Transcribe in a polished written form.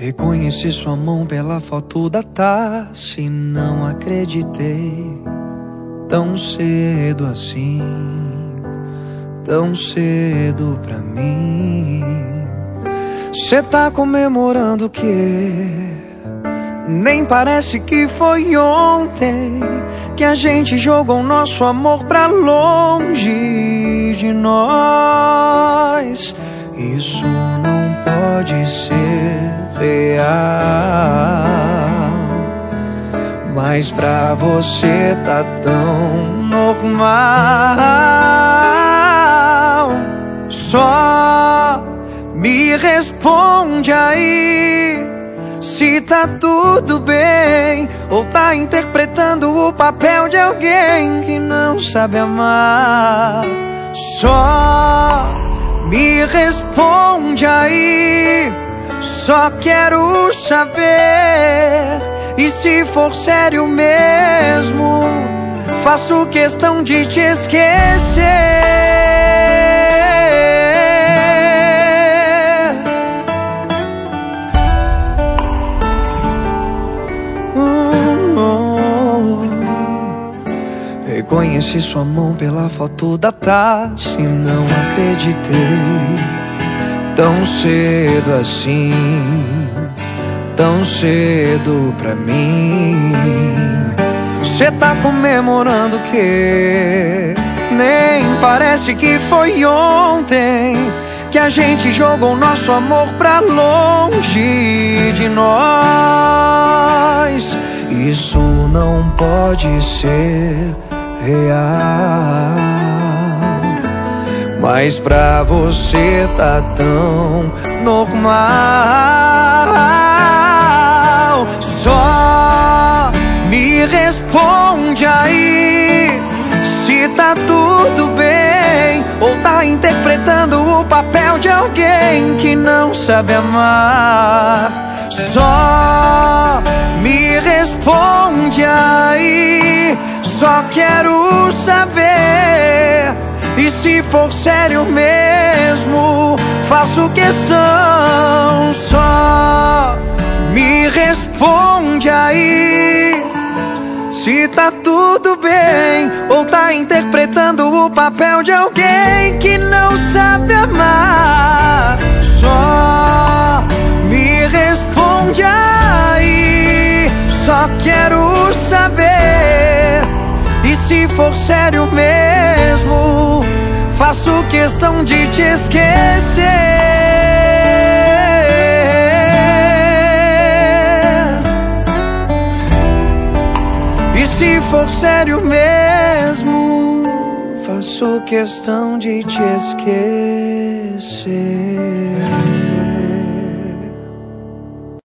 Reconheci sua mão pela foto da taça e não acreditei tão cedo assim, tão cedo pra mim. Cê tá comemorando o quê? Nem parece que foi ontem que a gente jogou nosso amor pra longe de nós. Isso não pode ser real, mas pra você tá tão normal. Só me responde aí se tá tudo bem ou tá interpretando o papel de alguém que não sabe amar. Só me responde aí, só quero saber. E se for sério mesmo, faço questão de te esquecer. Reconheci sua mão pela foto da taça e não acreditei tão cedo assim, tão cedo pra mim. Cê tá comemorando o quê? Nem parece que foi ontem que a gente jogou nosso amor pra longe de nós. Isso não pode ser real, mas pra você tá tão normal. Só me responde aí se tá tudo bem ou tá interpretando o papel de alguém que não sabe amar. Só me responde aí, só quero saber. E se for sério mesmo, faço questão. Só me responde aí se tá tudo bem ou tá interpretando o papel de alguém que não sabe amar. Só me responde aí, só quero saber. E se for sério mesmo, faço questão de te esquecer. E se for sério mesmo, faço questão de te esquecer.